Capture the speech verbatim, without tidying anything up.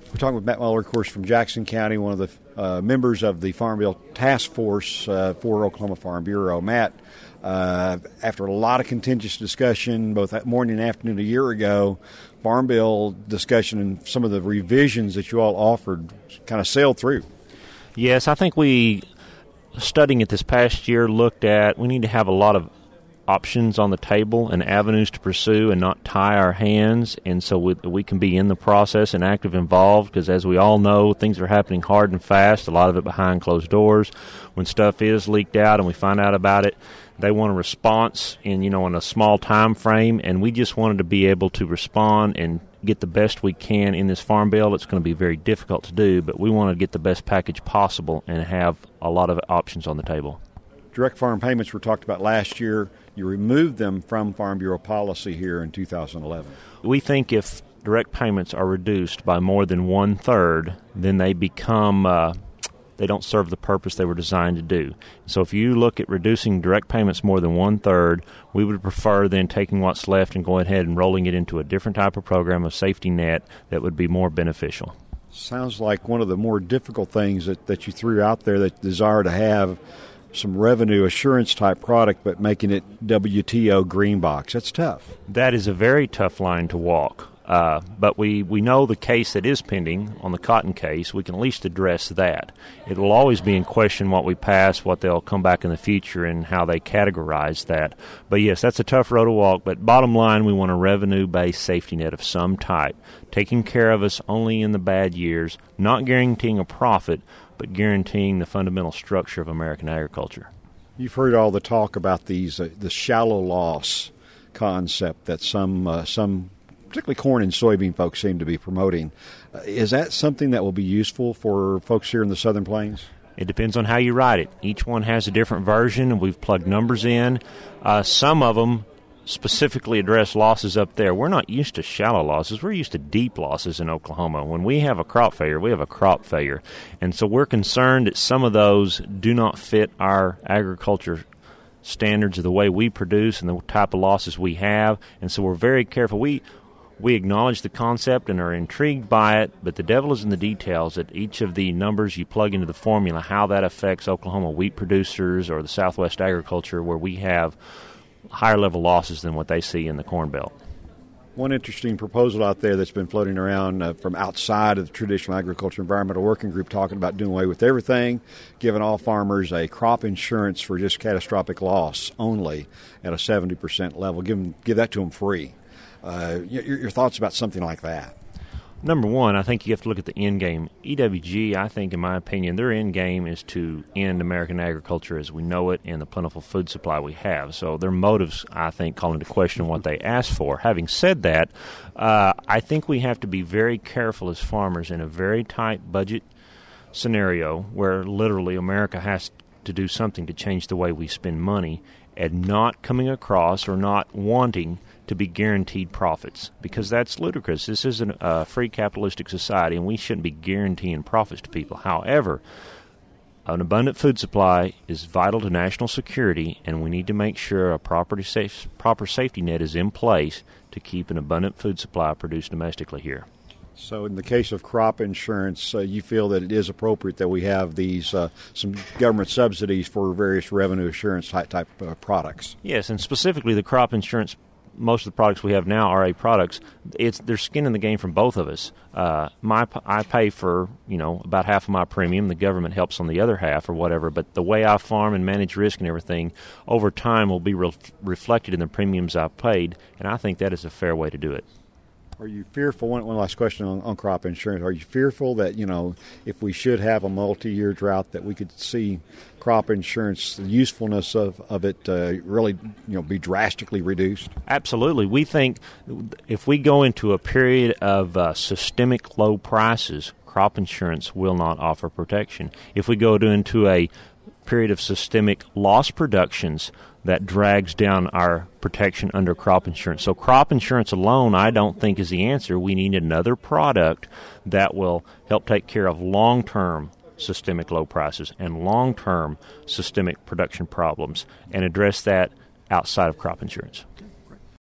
We're talking with Matt Muller, of course, from Jackson County, one of the uh, members of the Farm Bill Task Force uh, for Oklahoma Farm Bureau. Matt, uh, after a lot of contentious discussion, both that morning and afternoon a year ago, Farm Bill discussion and some of the revisions that you all offered kind of sailed through. Yes, I think we, studying it this past year, looked at we need to have a lot of options on the table and avenues to pursue and not tie our hands, and so we, we can be in the process and active involved, because as we all know, things are happening hard and fast, a lot of it behind closed doors. When stuff is leaked out and we find out about it, they want a response in, you know, in a small time frame, and we just wanted to be able to respond and get the best we can in this farm bill. It's going to be very difficult to do, but we want to get the best package possible and have a lot of options on the table. Direct farm payments were talked about last year. You removed them from Farm Bureau policy here in two thousand eleven. We think if direct payments are reduced by more than one-third, then they become, uh, they don't serve the purpose they were designed to do. So if you look at reducing direct payments more than one-third, we would prefer then taking what's left and going ahead and rolling it into a different type of program, a safety net, that would be more beneficial. Sounds like one of the more difficult things that, that you threw out there, that desire to have some revenue assurance type product, but making it W T O green box. That's tough. That is a very tough line to walk. Uh, but we, we know the case that is pending on the cotton case. We can at least address that. It will always be in question what we pass, what they'll come back in the future, and how they categorize that. But yes, that's a tough road to walk. But bottom line, we want a revenue-based safety net of some type, taking care of us only in the bad years, not guaranteeing a profit, but guaranteeing the fundamental structure of American agriculture. You've heard all the talk about these uh, the shallow loss concept that some uh, some particularly corn and soybean folks seem to be promoting. Uh, is that something that will be useful for folks here in the Southern Plains? It depends on how you write it. Each one has a different version, and we've plugged numbers in. Uh, some of them specifically address losses up there. We're not used to shallow losses. We're used to deep losses in Oklahoma. When we have a crop failure, we have a crop failure. And so we're concerned that some of those do not fit our agriculture standards of the way we produce and the type of losses we have. And so we're very careful. We we acknowledge the concept and are intrigued by it, but the devil is in the details that each of the numbers you plug into the formula, how that affects Oklahoma wheat producers or the Southwest agriculture, where we have higher level losses than what they see in the Corn Belt. One interesting proposal out there that's been floating around uh, from outside of the Traditional Agriculture Environmental Working Group, talking about doing away with everything, giving all farmers a crop insurance for just catastrophic loss only at a seventy percent level. Give them, give that to them free. Uh, your, your thoughts about something like that? Number one, I think you have to look at the end game. E W G, I think, in my opinion, their end game is to end American agriculture as we know it and the plentiful food supply we have. So their motives, I think, call into question what they asked for. Having said that, uh, I think we have to be very careful as farmers in a very tight budget scenario where literally America has to do something to change the way we spend money, and not coming across or not wanting to be guaranteed profits, because that's ludicrous. This isn't a free capitalistic society, and we shouldn't be guaranteeing profits to people. However, an abundant food supply is vital to national security, and we need to make sure a proper, safe, proper safety net is in place to keep an abundant food supply produced domestically here. So in the case of crop insurance, uh, you feel that it is appropriate that we have these uh, some government subsidies for various revenue assurance type, type uh, products? Yes, and specifically the crop insurance. Most of the products we have now are A products. It's there's skin in the game from both of us. Uh, my I pay for you know about half of my premium. The government helps on the other half or whatever. But the way I farm and manage risk and everything over time will be re- reflected in the premiums I've paid, and I think that is a fair way to do it. Are you fearful, one, one last question on, on crop insurance, are you fearful that, you know, if we should have a multi-year drought, that we could see crop insurance, the usefulness of, of it uh, really, you know, be drastically reduced? Absolutely. We think if we go into a period of uh, systemic low prices, crop insurance will not offer protection. If we go to, into a period of systemic loss productions, that drags down our protection under crop insurance. So crop insurance alone, I don't think, is the answer. We need another product that will help take care of long-term systemic low prices and long-term systemic production problems and address that outside of crop insurance.